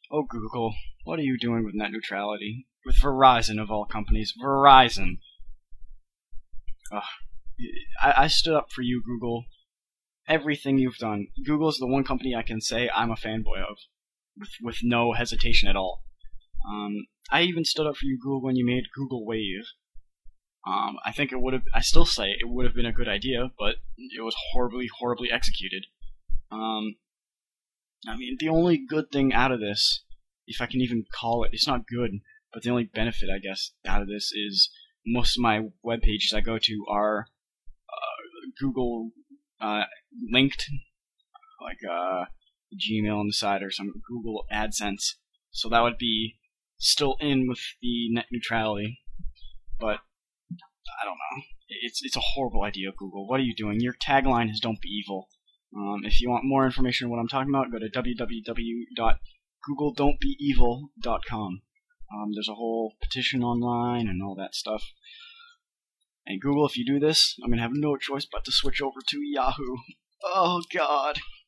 Oh, Google, what are you doing with net neutrality? With Verizon, of all companies. Verizon. Ugh. I stood up for you, Google. Everything you've done. Google's the one company I can say I'm a fanboy of. With no hesitation at all. I even stood up for you, Google, when you made Google Wave. I think it would have. I still say it would have been a good idea, but it was horribly executed. I mean, the only good thing out of this, if I can even call it, it's not good, but the only benefit, I guess, out of this is most of my web pages I go to are Google linked, like Gmail on the side or some Google AdSense. So that would be still in with the net neutrality, but I don't know. It's a horrible idea, Google. What are you doing? Your tagline is "Don't be evil." If you want more information on what I'm talking about, go to www.googledon'tbeevil.com. There's a whole petition online and all that stuff. And Google, if you do this, I'm going to have no choice but to switch over to Yahoo. Oh, God.